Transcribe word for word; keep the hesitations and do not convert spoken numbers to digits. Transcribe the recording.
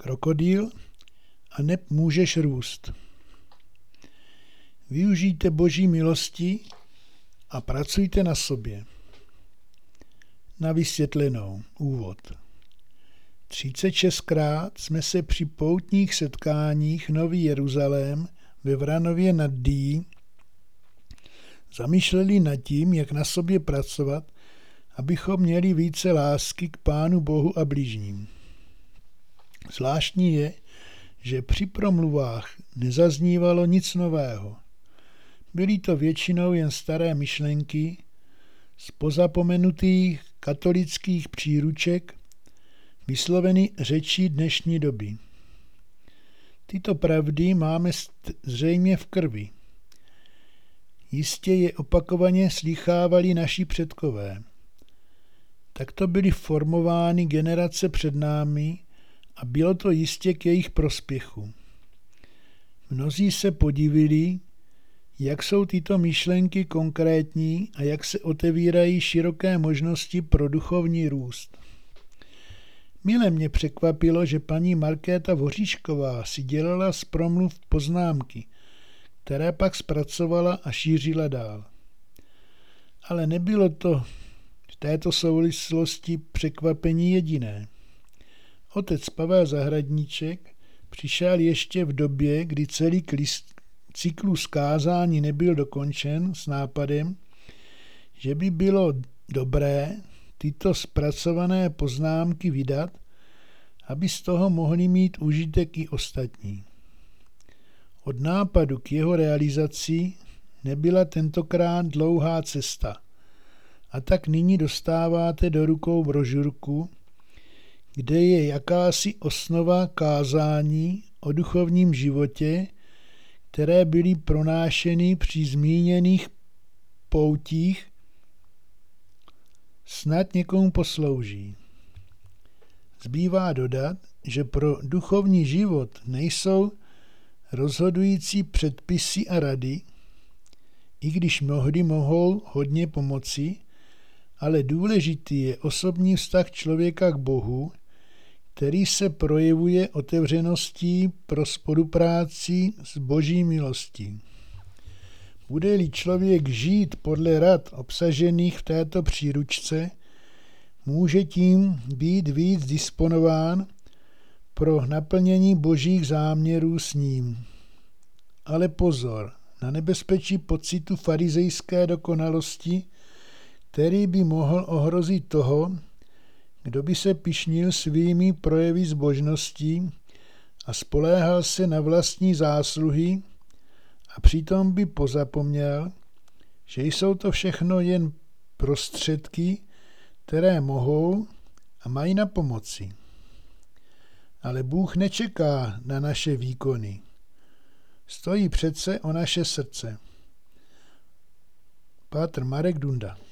krokodýl a neb můžeš růst. Využijte Boží milosti a pracujte na sobě. Na vysvětlenou úvod. třicet šestkrát jsme se při poutních setkáních Nový Jeruzalém ve Vranově nad Dyjí zamýšleli nad tím, jak na sobě pracovat, abychom měli více lásky k Pánu Bohu a bližním. Zvláštní je, že při promluvách nezaznívalo nic nového. Byly to většinou jen staré myšlenky z pozapomenutých katolických příruček, vysloveny řečí dnešní doby. Tyto pravdy máme zřejmě v krvi. Jistě je opakovaně slýchávali naši předkové. Takto byly formovány generace před námi a bylo to jistě k jejich prospěchu. Mnozí se podivili, jak jsou tyto myšlenky konkrétní a jak se otevírají široké možnosti pro duchovní růst. Mile mě překvapilo, že paní Markéta Voříšková si dělala z promluv poznámky, které pak zpracovala a šířila dál. Ale nebylo to v této souvislosti překvapení jediné. Otec Pavel Zahradníček přišel ještě v době, kdy celý cyklus kázání nebyl dokončen, s nápadem, že by bylo dobré tyto zpracované poznámky vydat, aby z toho mohli mít užitek i ostatní. Od nápadu k jeho realizaci nebyla tentokrát dlouhá cesta, a tak nyní dostáváte do rukou brožurku, kde je jakási osnova kázání o duchovním životě, které byly pronášeny při zmíněných poutích, snad někomu poslouží. Zbývá dodat, že pro duchovní život nejsou rozhodující předpisy a rady, i když mnohdy mohou hodně pomoci, ale důležitý je osobní vztah člověka k Bohu, který se projevuje otevřeností pro spolupráci s Boží milostí. Bude-li člověk žít podle rad obsažených v této příručce, může tím být víc disponován pro naplnění Božích záměrů s ním. Ale pozor na nebezpečí pocitu farizejské dokonalosti, který by mohl ohrozit toho, kdo by se pyšnil svými projevy zbožností a spoléhal se na vlastní zásluhy a přitom by pozapomněl, že jsou to všechno jen prostředky, které mohou a mají na pomoci. Ale Bůh nečeká na naše výkony. Stojí přece o naše srdce. Pátr Marek Dunda.